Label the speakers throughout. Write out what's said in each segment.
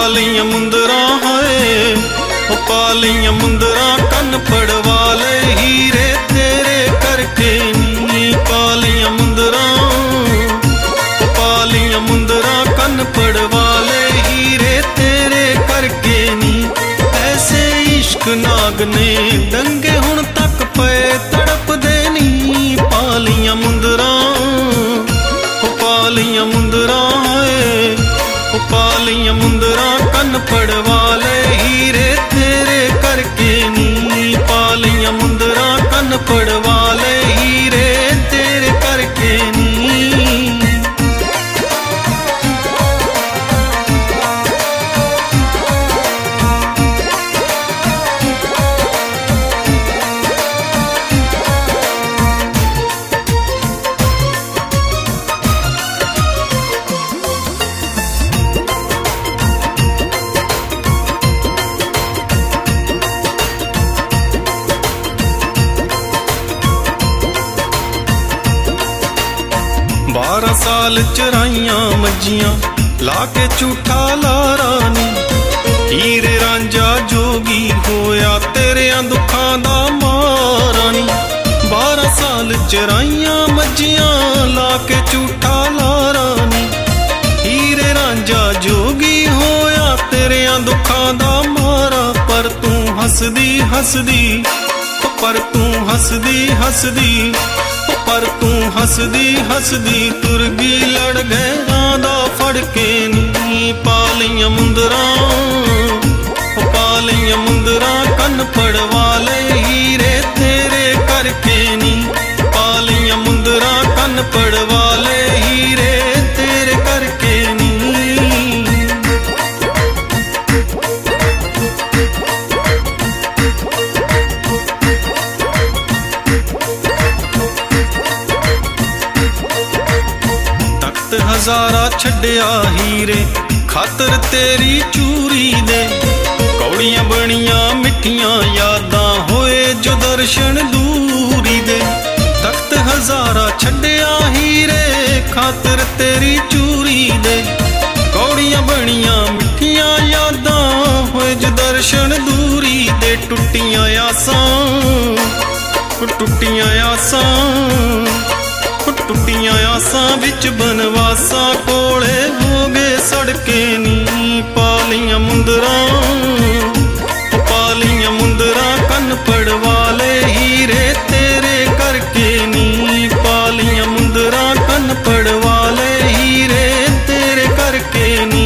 Speaker 1: पालियां मुंदरा है पालियां मुंदरा कन पड़वा ले हीरे तेरे करके नी पालियां मुंदरा पालियां मुंदरा कन पड़वा ले हीरे तेरे करके नी ऐसे इश्क नाग ने दंगे हुण तक पे तड़प देनी पालियां मुंदरा पालियां मुंदरा है पालियां मुंदरा कन पड़वा ले हीरे तेरे करके नी पालियां मुंदरा कन पड़वा ले हीरे तेरे करके नी। बारह साल चराइयां मज्जियां लाके झूठा लारा नी हीरे रांझा जोगी होया तेरियां दुखां दा मारा नी 12 साल चराइयां मज्जियां लाके झूठा लारा नी हीरे रांझा जोगी होया तेरियां दुखां दा मारा पर तू हसदी हसदी पर तू हसदी हसदी पर तू हसदी हसदी तुर गई लड़ गए रांदा फड़ के नी पालियां मुंदरा पालियां मुंदरा कन पड़वा ले हीरे तेरे करके नी पालियां मुंदरा कन पड़वा ले हीरे तेरे करके नी। हजारा छड्डिया हीरे खातर तेरी चूरी दे कौड़ियां बनियां मिठियां यादां होए जो दर्शन दूरी दे तख्त हजारा छड्डिया हीरे खातर तेरी चूरी दे कौड़ियां बनियां मिठियां यादां होए जो दर्शन दूरी दे टुटियां आसां टुटियां आसां टुटियां आसां विच बनवासा कोले हो गए सड़के नी पालियां मुंदरा पालियां मुंदरा कन पड़वा ले हीरे तेरे करके नी पालियां मुंदरा कन पड़वा ले हीरे तेरे करके नी।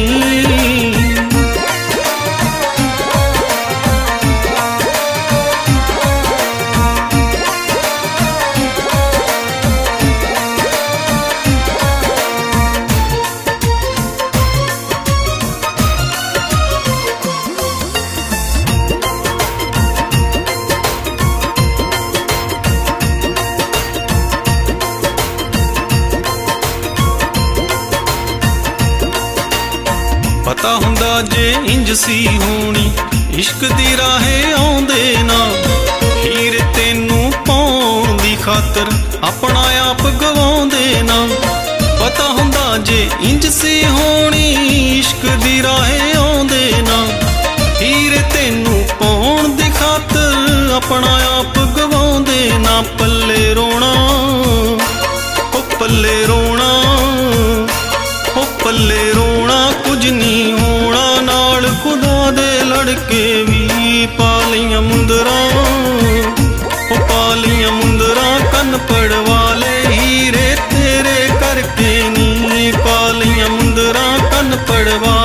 Speaker 1: पता हुंदा जे इंज सी होनी इश्क दी राहे आउंदे ना हीर तेनू पाउण दी खातर अपना आप गवाउंदे ना पता हुंदा जे इंज सी होनी इश्क दी राहे आउंदे ना हीर तेनू पाउण दी खातर अपना आप गवाउंदे ना पल्ले रोना ओ पल्ले रोना ओ पल्ले रोना कुछ नहीं होना नाल खुदा दे लड़के भी पालियां मुंदरा ओ पालियां मुंदरा कन पड़वा ले हीरे तेरे करके नी पालियां मुंदरा कन पड़वा